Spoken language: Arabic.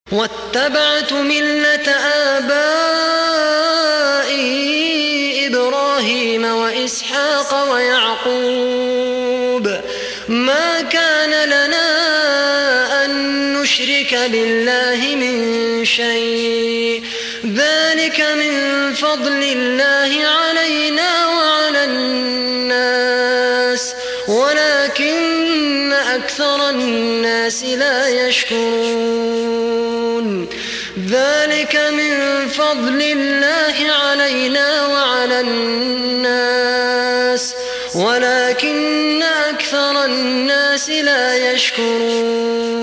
واتبعت ملة آبائي إبراهيم وإسحاق ويعقوب ما كان لنا أن نشرك بالله من شيء ذلك من فضل الله علينا وعلى الناس ولكن أكثر الناس لا يشكرون ذلك من فضل الله علينا وعلى الناس ولكن أكثر الناس لا يشكرون